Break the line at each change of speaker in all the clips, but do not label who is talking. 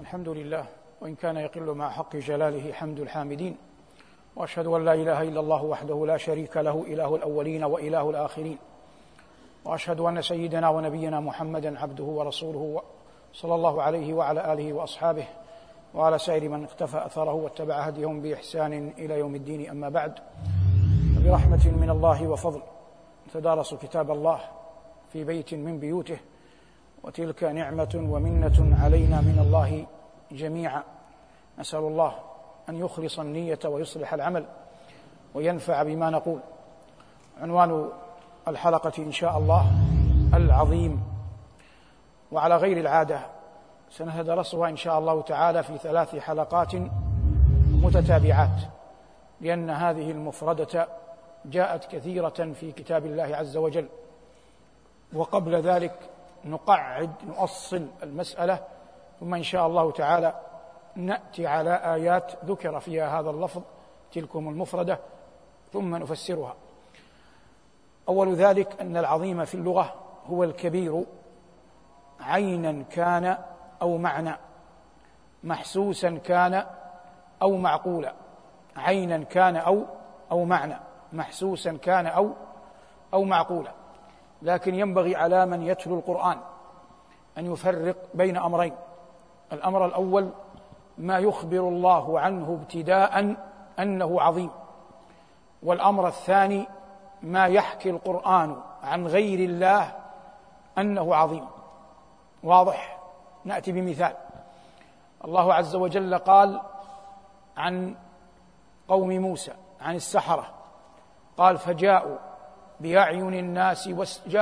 الحمد لله، وإن كان يقل مع حق جلاله حمد الحامدين، وأشهد أن لا إله إلا الله وحده لا شريك له إله الأولين وإله الآخرين، وأشهد أن سيدنا ونبينا محمدًا عبده ورسوله صلى الله عليه وعلى آله وأصحابه وعلى سائر من اقتفى أثره واتبع هديهم بإحسان إلى يوم الدين. أما بعد، برحمة من الله وفضل تدارسوا كتاب الله في بيت من بيوته، وتلك نعمة ومنة علينا من الله جميعا. نسأل الله أن يخلص النية ويصلح العمل وينفع بما نقول. عنوان الحلقة إن شاء الله العظيم، وعلى غير العادة سنتدرسها إن شاء الله تعالى في 3 حلقات متتابعات، لأن هذه المفردة جاءت كثيرة في كتاب الله عز وجل. وقبل ذلك نؤصل المسألة، ثم إن شاء الله تعالى نأتي على آيات ذكر فيها هذا اللفظ تلكم المفردة ثم نفسرها. أول ذلك أن العظيم في اللغة هو الكبير عينا كان أو معنى، محسوسا كان أو معقولا. عينا كان أو معنى، محسوسا كان أو معقولا. لكن ينبغي على من يتلو القرآن أن يفرق بين أمرين: الأمر الأول ما يخبر الله عنه ابتداء أنه عظيم، والأمر الثاني ما يحكي القرآن عن غير الله أنه عظيم. واضح؟ نأتي بمثال. الله عز وجل قال عن قوم موسى، عن السحرة، قال فجاءوا بأعين الناس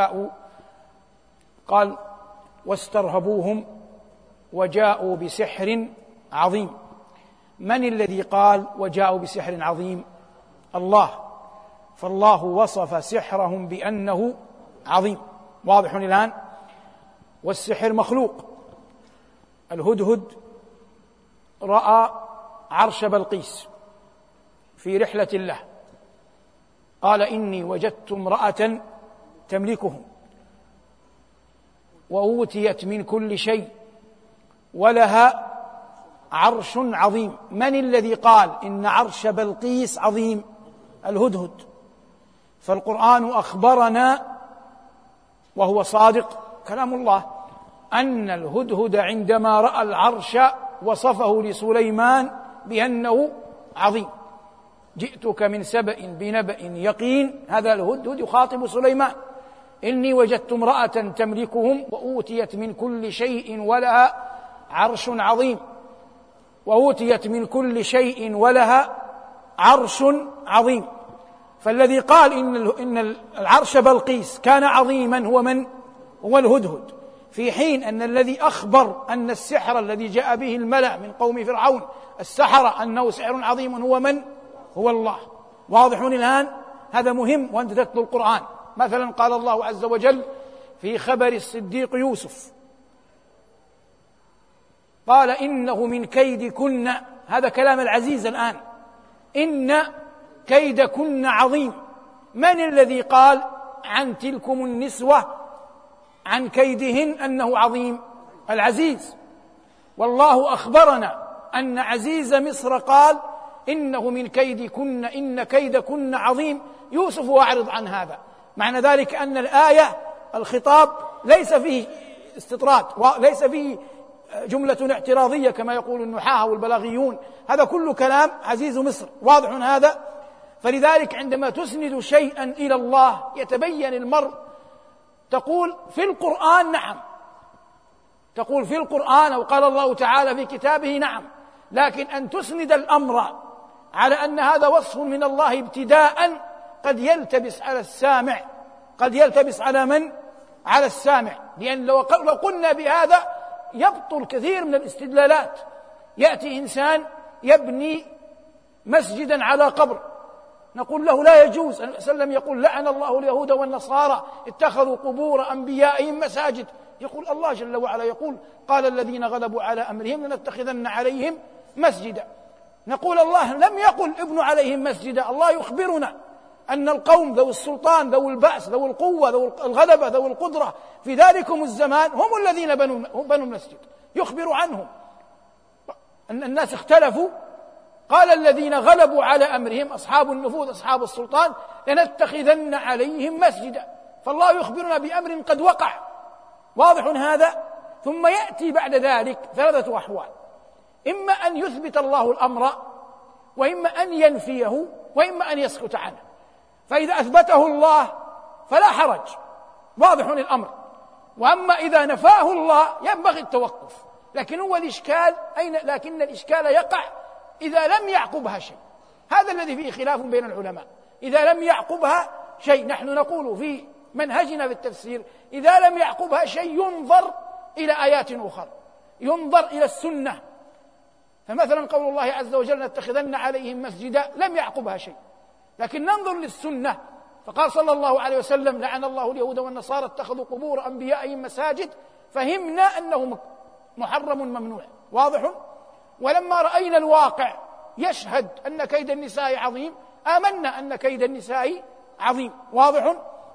قال واسترهبوهم وجاءوا بسحر عظيم. من الذي قال وجاءوا بسحر عظيم؟ الله. فالله وصف سحرهم بأنه عظيم. واضح الآن؟ والسحر مخلوق. الهدهد رأى عرش بلقيس في رحلة له، قال إني وجدت امرأة تملكهم وأوتيت من كل شيء ولها عرش عظيم. من الذي قال إن عرش بلقيس عظيم؟ الهدهد. فالقرآن أخبرنا وهو صادق كلام الله أن الهدهد عندما رأى العرش وصفه لسليمان بأنه عظيم. جئتك من سبأ بنبأ يقين. هذا الهدهد يخاطب سليمان: إني وجدت امرأة تملكهم وأوتيت من كل شيء ولها عرش عظيم. وأوتيت من كل شيء ولها عرش عظيم. فالذي قال إن العرش بلقيس كان عظيما هو من؟ هو الهدهد، في حين أن الذي أخبر أن السحر الذي جاء به الملأ من قوم فرعون السحرة أنه سحر عظيم هو من؟ هو الله. واضح الآن؟ هذا مهم وأنت تتلو القرآن. مثلا قال الله عز وجل في خبر الصديق يوسف، قال إنه من كيدكن. هذا كلام العزيز الآن، إن كيدكن عظيم. من الذي قال عن تلكم النسوة عن كيدهن أنه عظيم؟ العزيز. والله أخبرنا أن عزيز مصر قال إنه من كيدكن إن كيدكن عظيم. يوسف أعرض عن هذا. معنى ذلك أن الآية الخطاب ليس فيه استطراد، وليس فيه جملة اعتراضية كما يقول النحاة والبلاغيون. هذا كل كلام عزيز مصر. واضح هذا؟ فلذلك عندما تسند شيئا إلى الله يتبين المرء، تقول في القرآن نعم، تقول في القرآن أو قال الله تعالى في كتابه نعم. لكن أن تسند الأمر على أن هذا وصف من الله ابتداء قد يلتبس على السامع، قد يلتبس على من؟ على السامع. لأن لو قلنا بهذا يبطل كثير من الاستدلالات. يأتي إنسان يبني مسجدا على قبر، نقول له لا يجوز. النبي صلى الله عليه وسلم يقول لعن الله اليهود والنصارى اتخذوا قبور أنبيائهم مساجد. يقول الله جل وعلا يقول قال الذين غلبوا على أمرهم لنتخذن عليهم مسجدا. نقول الله لم يقل ابنوا عليهم مسجدا. الله يخبرنا أن القوم ذو السلطان ذو البأس ذو القوة ذو الغلبة ذو القدرة في ذلكم الزمان هم الذين بنوا المسجد، يخبر عنهم. أن الناس اختلفوا، قال الذين غلبوا على أمرهم أصحاب النفوذ أصحاب السلطان لنتخذن عليهم مسجدا. فالله يخبرنا بأمر قد وقع، واضح هذا. ثم يأتي بعد ذلك ثلاثة أحوال: إما أن يثبت الله الأمر، وإما أن ينفيه، وإما أن يسكت عنه. فإذا أثبته الله فلا حرج، واضح الأمر. وأما إذا نفاه الله ينبغي التوقف. لكن هو الإشكال لكن الإشكال يقع إذا لم يعقبها شيء. هذا الذي فيه خلاف بين العلماء. إذا لم يعقبها شيء، نحن نقول في منهجنا في التفسير إذا لم يعقبها شيء ينظر إلى آيات أخرى، ينظر إلى السنة. فمثلا قول الله عز وجل نتخذن عليهم مسجدا لم يعقبها شيء، لكن ننظر للسنة. فقال صلى الله عليه وسلم لعن الله اليهود والنصارى اتخذوا قبور أنبيائهم مساجد، فهمنا أنه محرم ممنوع، واضح. ولما رأينا الواقع يشهد أن كيد النساء عظيم آمنا أن كيد النساء عظيم، واضح.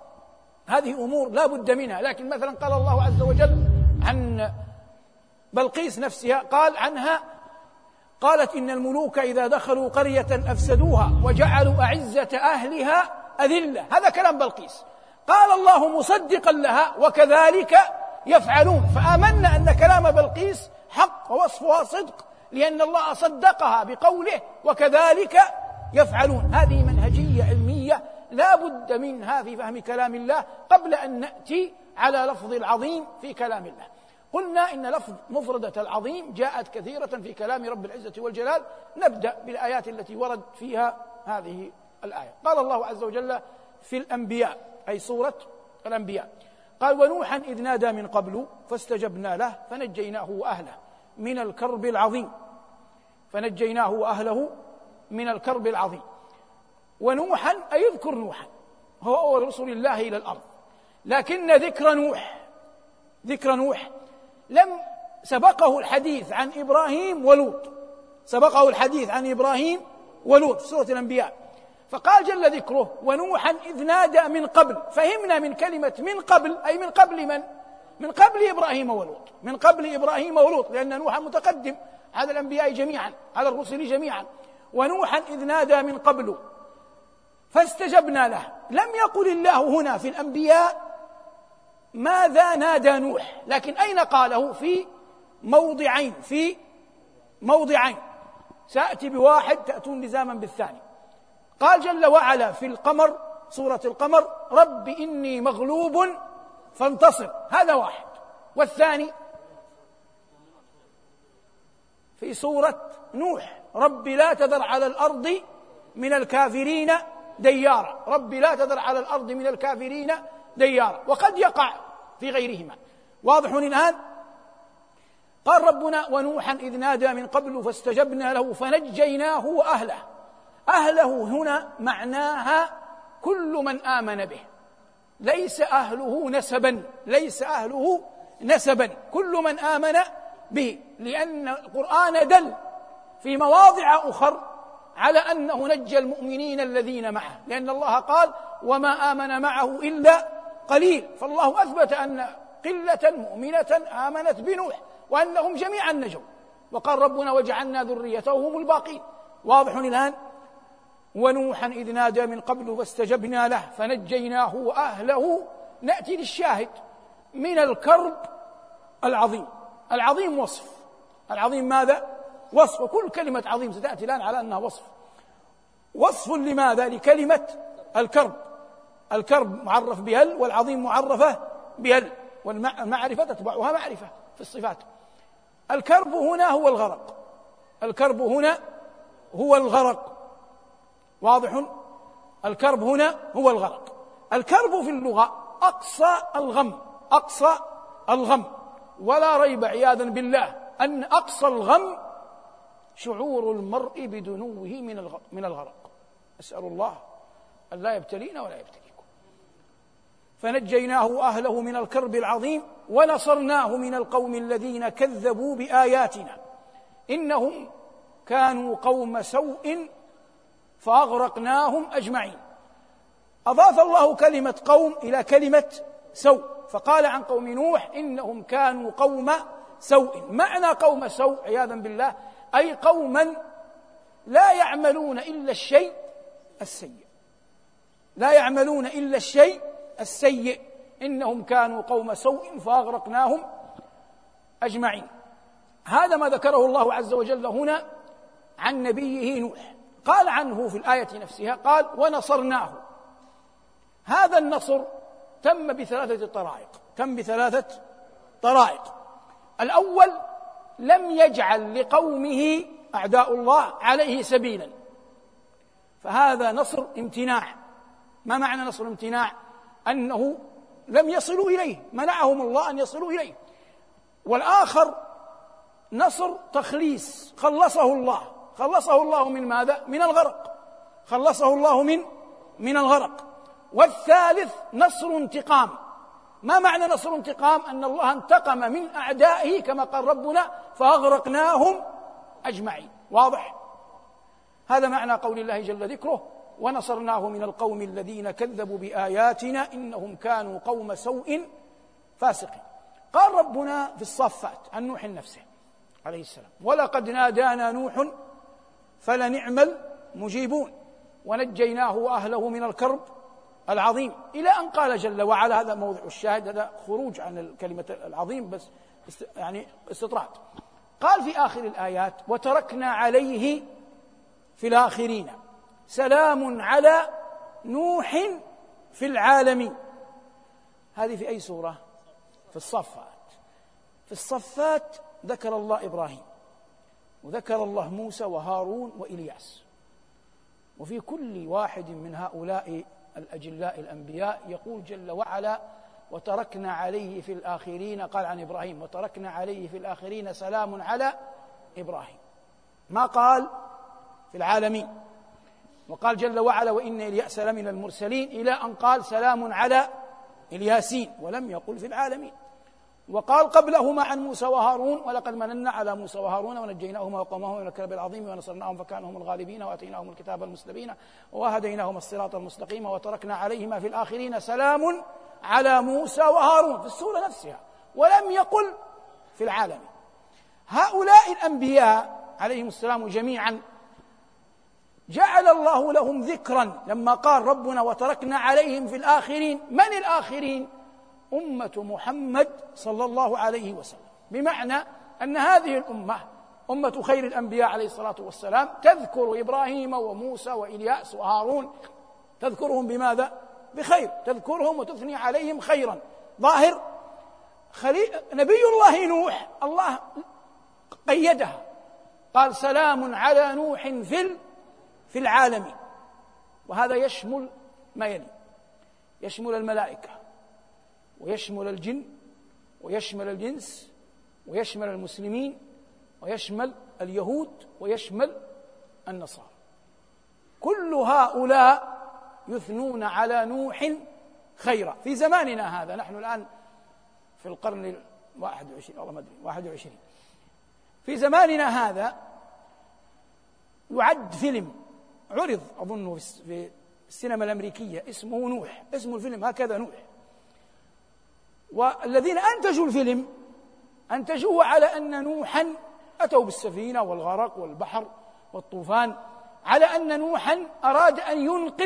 هذه أمور لا بد منها. لكن مثلا قال الله عز وجل عن بلقيس نفسها، قال عنها قالت إن الملوك إذا دخلوا قرية أفسدوها وجعلوا أعزة أهلها أذلة. هذا كلام بلقيس. قال الله مصدقا لها وكذلك يفعلون، فآمنا أن كلام بلقيس حق ووصفها صدق، لأن الله صدقها بقوله وكذلك يفعلون. هذه منهجية علمية لا بد منها في فهم كلام الله قبل أن نأتي على لفظ العظيم في كلام الله. قلنا إن لفظ مفردة العظيم جاءت كثيرة في كلام رب العزة والجلال. نبدأ بالآيات التي ورد فيها هذه الآية. قال الله عز وجل في الأنبياء، أي سورة الأنبياء، قال ونوحا إذ نادى من قبل فاستجبنا له فنجيناه وأهله من الكرب العظيم. فنجيناه وأهله من الكرب العظيم. ونوحا أي يذكر نوحا، هو أول رسل الله إلى الأرض. لكن ذكر نوح لم سبقه الحديث عن إبراهيم ولوط، سبقه الحديث عن إبراهيم ولوط في سورة الأنبياء. فقال جل ذكره ونوحا إذ نادى من قبل. فهمنا من كلمة من قبل أي من قبل من؟ من قبل إبراهيم ولوط، من قبل إبراهيم ولوط، لأن نوحا متقدم على الأنبياء جميعا، على الرسل جميعا. ونوحا إذ نادى من قبل فاستجبنا له. لم يقل الله هنا في الأنبياء ماذا نادى نوح، لكن أين قاله؟ في موضعين سأتي بواحد تأتون لزاما بالثاني. قال جل وعلا في القمر، سورة القمر، رب إني مغلوب فانتصر، هذا واحد. والثاني في سورة نوح رب لا تذر على الأرض من الكافرين ديارا، رب لا تذر على الأرض من الكافرين ديارا. وقد يقع في غيرهما، واضح الآن. قال ربنا ونوحا إذ نادى من قبل فاستجبنا له فنجيناه وأهله. أهله هنا معناها كل من آمن به، ليس أهله نسبا، كل من آمن به، لأن القرآن دل في مواضع أخر على أنه نجى المؤمنين الذين معه، لأن الله قال وما آمن معه إلا قليل. فالله أثبت أن قلة مؤمنة آمنت بنوح وأنهم جميعا نجوا. وقال ربنا وجعلنا ذريته هم الباقين، واضح الآن. ونوحا إذ نادى من قبل فاستجبنا له فنجيناه وأهله. نأتي للشاهد من الكرب العظيم. العظيم وصف، العظيم ماذا؟ وصف. وكل كلمة عظيم ستأتي الآن على أنها وصف لماذا؟ لكلمة الكرب. الكرب معرف بهل، والعظيم معرفة بهل، والمعرفة تتبعها معرفة في الصفات. الكرب هنا هو الغرق، الكرب هنا هو الغرق، واضح؟ الكرب هنا هو الغرق. الكرب في اللغة أقصى الغم، ولا ريب عياذا بالله أن أقصى الغم شعور المرء بدنوه من الغرق. أسأل الله أن لا يبتلينا ولا يبتليكم. فنجيناه وأهله من الكرب العظيم ونصرناه من القوم الذين كذبوا بآياتنا إنهم كانوا قوم سوء فأغرقناهم أجمعين. أضاف الله كلمة قوم إلى كلمة سوء، فقال عن قوم نوح إنهم كانوا قوم سوء. معنى قوم سوء عياذا بالله أي قوما لا يعملون إلا الشيء السيء، لا يعملون إلا الشيء السيء. إنهم كانوا قوم سوء فأغرقناهم أجمعين. هذا ما ذكره الله عز وجل هنا عن نبيه نوح. قال عنه في الآية نفسها، قال ونصرناه. هذا النصر تم بثلاثة طرائق. الأول، لم يجعل لقومه أعداء الله عليه سبيلا، فهذا نصر امتناع. ما معنى نصر امتناع؟ أنه لم يصلوا إليه، منعهم الله أن يصلوا إليه. والآخر نصر تخليص، خلصه الله من ماذا؟ من الغرق، خلصه الله من الغرق. والثالث نصر انتقام. ما معنى نصر انتقام؟ أن الله انتقم من أعدائه كما قال ربنا فأغرقناهم أجمعين. واضح؟ هذا معنى قول الله جل ذكره ونصرناه من القوم الذين كذبوا بآياتنا إنهم كانوا قوم سوء فاسقين. قال ربنا في الصافات عن نوح نفسه عليه السلام ولقد نادانا نوح فلنعم المجيبون ونجيناه وأهله من الكرب العظيم، إلى أن قال جل وعلا، هذا موضع الشاهد، هذا خروج عن الكلمة العظيم بس يعني استطراد. قال في آخر الآيات وتركنا عليه في الآخرين سلام على نوح في العالمين. هذه في أي سورة؟ في الصفات. في الصفات ذكر الله إبراهيم وذكر الله موسى وهارون وإلياس، وفي كل واحد من هؤلاء الأجلاء الأنبياء يقول جل وعلا وتركنا عليه في الآخرين. قال عن إبراهيم وتركنا عليه في الآخرين سلام على إبراهيم، ما قال في العالمين. وقال جل وعلا وإن إلياس لمن المرسلين، إلى أن قال سلام على الياسين، ولم يقل في العالمين. وقال قبلهما عن موسى وهارون ولقد مننا على موسى وهارون ونجيناهما وقومهما من الكرب العظيم ونصرناهم فكانوا هم الغالبين وآتيناهم الكتاب المستبين وهديناهما الصراط المستقيم وتركنا عليهما في الآخرين سلام على موسى وهارون، في السورة نفسها، ولم يقل في العالمين. هؤلاء الأنبياء عليهم السلام جميعا جعل الله لهم ذكرا لما قال ربنا وتركنا عليهم في الآخرين. من الآخرين؟ أمة محمد صلى الله عليه وسلم، بمعنى أن هذه الأمة أمة خير الأنبياء عليه الصلاة والسلام تذكر إبراهيم وموسى وإلياس وهارون، تذكرهم بماذا؟ بخير، تذكرهم وتثني عليهم خيرا. ظاهر نبي الله نوح الله قيدها، قال سلام على نوح في العالمين. وهذا يشمل ما يلي، يشمل الملائكة ويشمل الجن ويشمل الجنس ويشمل المسلمين ويشمل اليهود ويشمل النصارى. كل هؤلاء يثنون على نوح خيرا في زماننا هذا. نحن الآن في القرن 21 في زماننا هذا يعد فيلم عرض أظن في السينما الأمريكية اسمه نوح، اسم الفيلم هكذا نوح. والذين أنتجوا الفيلم أنتجوه على أن نوحا أتوا بالسفينة والغرق والبحر والطوفان، على أن نوحا أراد أن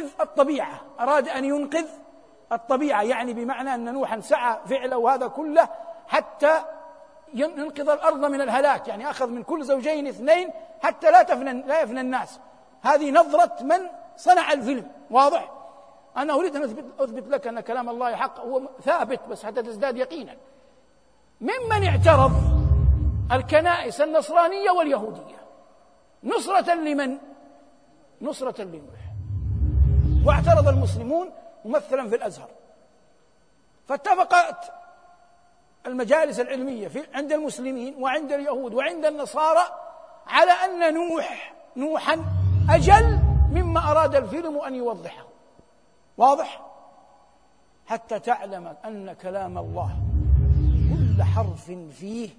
ينقذ الطبيعة، يعني بمعنى أن نوحا سعى فعله هذا كله حتى ينقذ الأرض من الهلاك، يعني أخذ من كل زوجين 2 حتى لا يفنى الناس. هذه نظرة من صنع الفيلم. واضح؟ أنا أريد أن أثبت لك أن كلام الله حق، هو ثابت بس حتى تزداد يقينا. ممن اعترض الكنائس النصرانية واليهودية نصرة لمن؟ نصرة لنوح. واعترض المسلمون ممثلا في الأزهر، فاتفقت المجالس العلمية عند المسلمين وعند اليهود وعند النصارى على أن نوحا أجل مما أراد الفيلم أن يوضحه. واضح؟ حتى تعلم أن كلام الله كل حرف فيه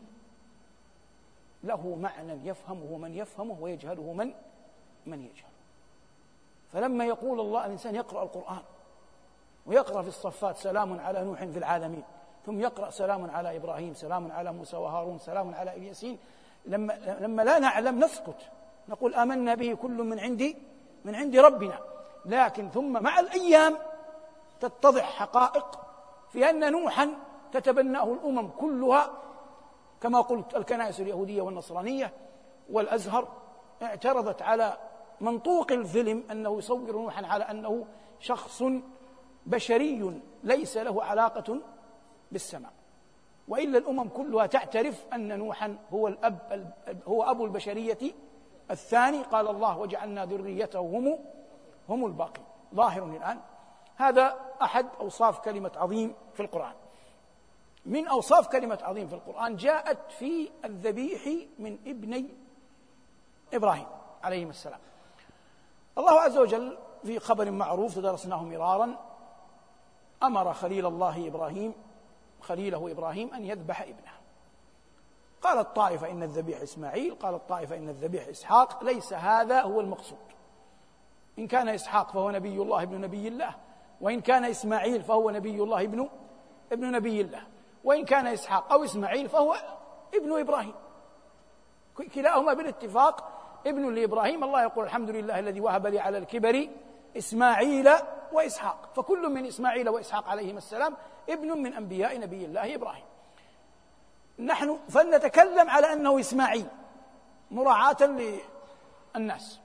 له معنى يفهمه من يفهمه ويجهله من يجهله. فلما يقول الله الإنسان يقرأ القرآن ويقرأ في الصفات سلام على نوح في العالمين، ثم يقرأ سلام على إبراهيم، سلام على موسى وهارون، سلام على الياسين، لما لا نعلم نسكت، نقول آمنا به كل من عند ربنا. لكن ثم مع الأيام تتضح حقائق في أن نوحا تتبناه الأمم كلها، كما قلت الكنائس اليهودية والنصرانية والأزهر اعترضت على منطوق الفيلم أنه يصور نوحا على أنه شخص بشري ليس له علاقة بالسماء، وإلا الأمم كلها تعترف أن نوحا هو أبو البشرية الثاني. قال الله وجعلنا ذريته هم الباقي. ظاهر الآن هذا أحد أوصاف كلمة عظيم في القرآن. من أوصاف كلمة عظيم في القرآن جاءت في الذبيح من ابني إبراهيم عليهما السلام. الله عز وجل في خبر معروف تدرسناه مرارا أمر خليله إبراهيم أن يذبح ابنه. قال الطائفة إن الذبيح إسماعيل، قال الطائفة إن الذبيح إسحاق. ليس هذا هو المقصود. إن كان إسحاق فهو نبي الله ابن نبي الله، وإن كان إسماعيل فهو نبي الله ابن نبي الله، وإن كان إسحاق أو إسماعيل فهو ابن إبراهيم، كلاهما بالاتفاق ابن لإبراهيم. الله يقول الحمد لله الذي وهب لي على الكبر إسماعيل وإسحاق، فكل من إسماعيل وإسحاق عليهما السلام ابن من أنبياء نبي الله إبراهيم. نحن فلنتكلم على أنه إسماعيل مراعاة للناس.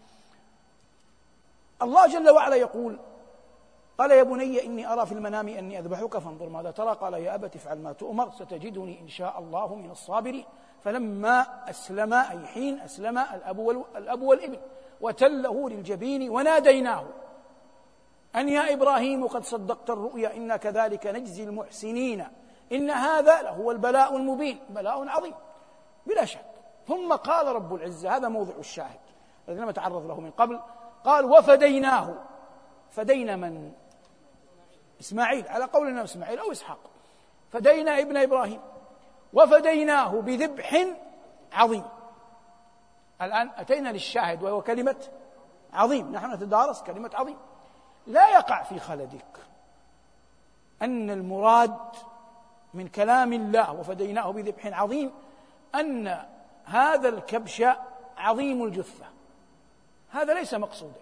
الله جل وعلا يقول قال يا بني إني أرى في المنام أني أذبحك فانظر ماذا ترى، قال يا أبت افعل ما تؤمر ستجدني إن شاء الله من الصابرين. فلما أسلم أي حين أسلم الأب والابن وتله للجبين وناديناه أن يا إبراهيم قد صدقت الرؤيا إنا كذلك نجزي المحسنين إن هذا لهو البلاء المبين، بلاء عظيم بلا شك. ثم قال رب العزة، هذا موضع الشاهد الذي لم أتعرض له من قبل، قال وفديناه. فدينا من؟ إسماعيل على قولنا إسماعيل أو إسحاق. فدينا ابن إبراهيم وفديناه بذبح عظيم. الآن أتينا للشاهد وهو كلمة عظيم. نحن نتدارس كلمة عظيم. لا يقع في خلدك أن المراد من كلام الله وفديناه بذبح عظيم أن هذا الكبش عظيم الجثة. هذا ليس مقصودا،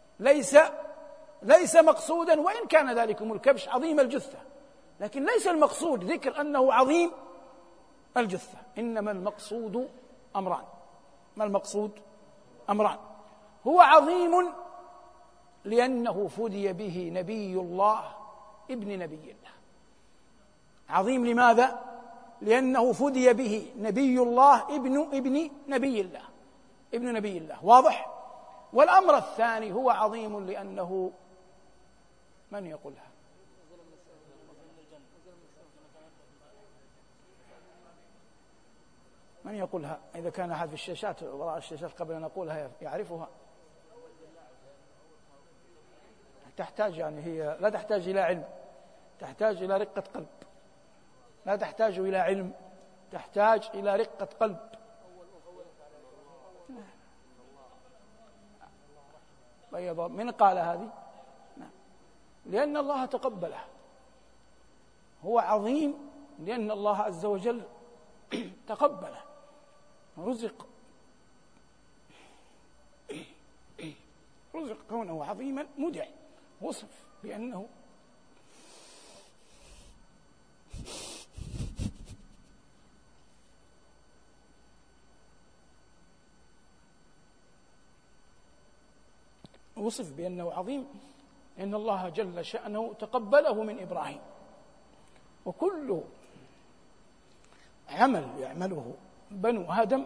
ليس مقصودا، وإن كان ذلكم الكبش عظيم الجثة، لكن ليس المقصود ذكر أنه عظيم الجثة. إنما المقصود أمران. ما المقصود؟ أمران. هو عظيم لأنه فدي به نبي الله ابن نبي الله. عظيم لماذا؟ لأنه فدي به نبي الله ابن نبي الله، ابن نبي الله. واضح؟ والأمر الثاني هو عظيم لأنه من يقولها؟ من يقولها؟ إذا كان أحد في الشاشات وراء الشاشات قبل أن نقولها يعرفها. تحتاج يعني هي لا تحتاج إلى علم، تحتاج إلى رقة قلب. لا تحتاج إلى علم، تحتاج إلى رقة قلب. بيض من قال هذه؟ لأن الله تقبله. هو عظيم لأن الله عز وجل تقبله، رزق كونه عظيما مدع، وصف بأنه عظيم إن الله جل شأنه تقبله من إبراهيم. وكل عمل يعمله بنو آدم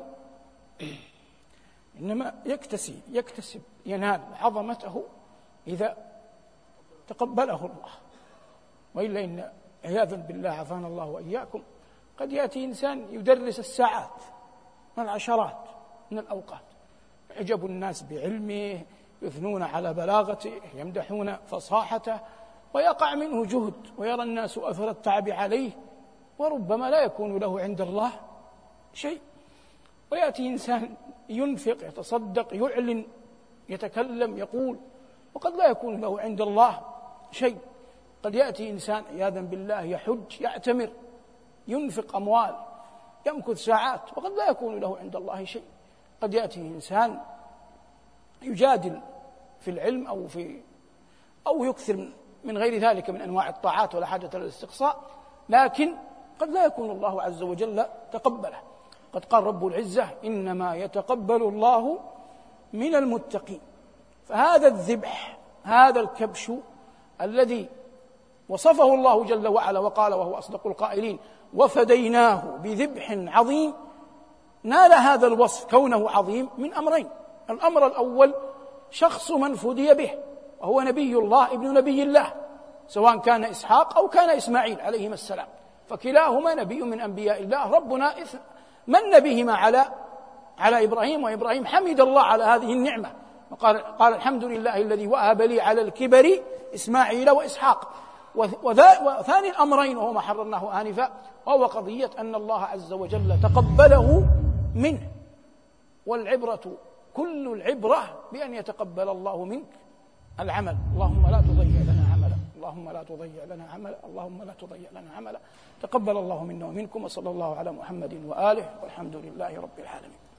إنما يكتسب ينال عظمته إذا تقبله الله. وإلا إن عياذا بالله عافانا الله وإياكم قد يأتي إنسان يدرس الساعات والعشرات من الأوقات، يعجب الناس بعلمه، يثنون على بلاغته، يمدحون فصاحته، ويقع منه جهد ويرى الناس أثر التعب عليه، وربما لا يكون له عند الله شيء. ويأتي إنسان ينفق، يتصدق، يعلن، يتكلم، يقول، وقد لا يكون له عند الله شيء. قد يأتي إنسان عياذا بالله يحج، يعتمر، ينفق أموال، يمكث ساعات، وقد لا يكون له عند الله شيء. قد يأتي إنسان يجادل في العلم أو يكثر من غير ذلك من أنواع الطاعات ولا حاجة للاستقصاء، لكن قد لا يكون الله عز وجل تقبله. قد قال رب العزة: إنما يتقبل الله من المتقين. فهذا الذبح، هذا الكبش الذي وصفه الله جل وعلا وقال وهو أصدق القائلين: وفديناه بذبح عظيم، نال هذا الوصف كونه عظيم من أمرين. الأمر الأول شخص من فدي به، وهو نبي الله ابن نبي الله، سواء كان إسحاق أو كان إسماعيل عليهما السلام، فكلاهما نبي من أنبياء الله. ربنا من بهما على إبراهيم، وإبراهيم حمد الله على هذه النعمة، قال الحمد لله الذي وهب لي على الكبر إسماعيل وإسحاق. وثاني الأمرين وهو ما حررناه آنفا، وهو قضية أن الله عز وجل تقبله منه. والعبرة كل العبرة بأن يتقبل الله منك العمل. اللهم لا تضيع لنا عملا، اللهم لا تضيع لنا عملا، اللهم لا تضيع لنا عملا. تقبل الله منا ومنكم، وصلى الله على محمد وآله، والحمد لله رب العالمين.